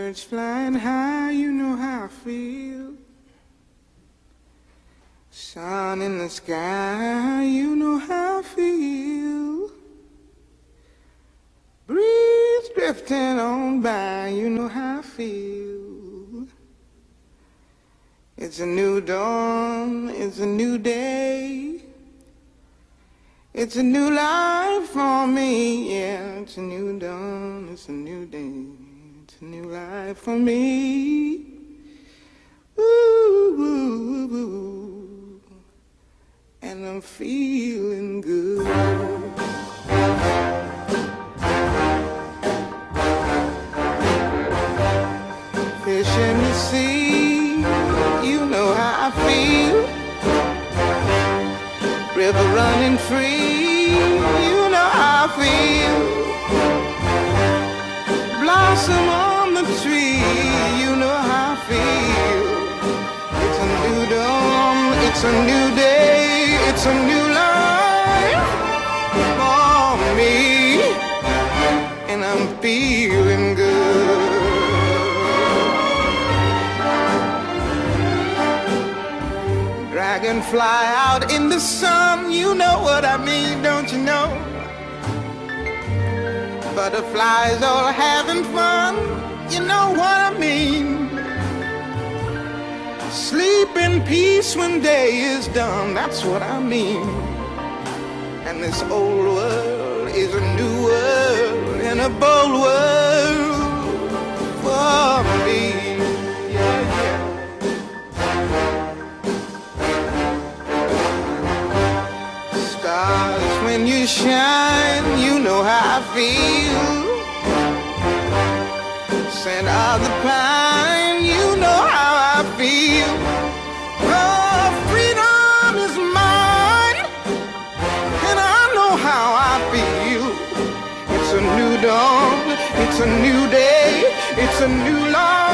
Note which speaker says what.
Speaker 1: Birds flying high, you know how I feel. Sun in the sky, you know how I feel. Breeze drifting on by, you know how I feel. It's a new dawn, it's a new day. It's a new life for me, yeah. It's a new dawn, it's a new day. It's a new life for me. Ooh, ooh, ooh. And I'm feeling good. Fish in the sea, you know how I feel. River running free, you know how I feel. Blossom on the tree, you know how I feel. It's a new dawn, it's a new day, it's a new life for me, and I'm feeling good. Dragonfly out in the sun, you know what I mean, don't you know? Butterflies all having fun, you know what I mean. Sleep in peace when day is done, that's what I mean. And this old world is a new world and a bold world for me. Yeah, yeah. Stars, when you shine, you know how I feel. Scent of the pine, you know how I feel. Oh, freedom is mine, and I know how I feel. It's a new dawn, it's a new day, it's a new life.